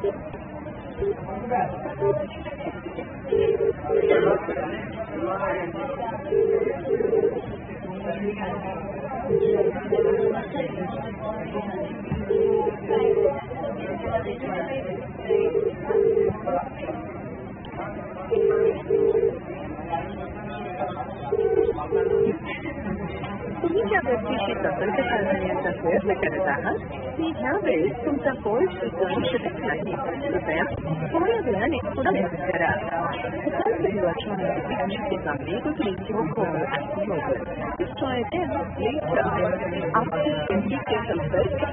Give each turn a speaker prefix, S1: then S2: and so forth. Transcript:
S1: तुम्ही ज्या व्यक्तीशी संपर्क साधण्याचा प्रयत्न करत आहात ती ह्यावेळेस तुमचा कॉल स्वीकारू शकत नाही. कृपया थोड्या वेळाने पुन्हा फोन करा. The person you are trying to reach is unable to take your call at the moment. Please try again later. आपके व्यक्ति से संपर्क